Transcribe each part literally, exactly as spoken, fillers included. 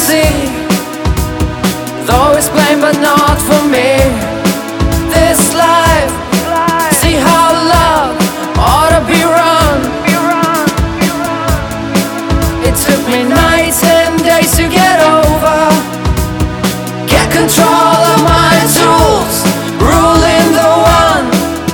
see, though it's plain but not for me. This life, see how love ought to be run. It took me nights and days to get over, get control of my tools, ruling the one.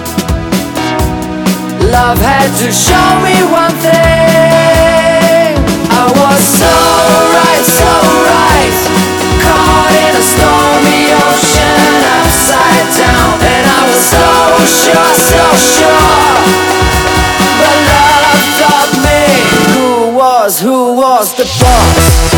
Love had to show me one thing. I was so right, so right, caught in a stormy ocean, upside down. And I was so sure, so sure, but love taught me who was, who was the boss.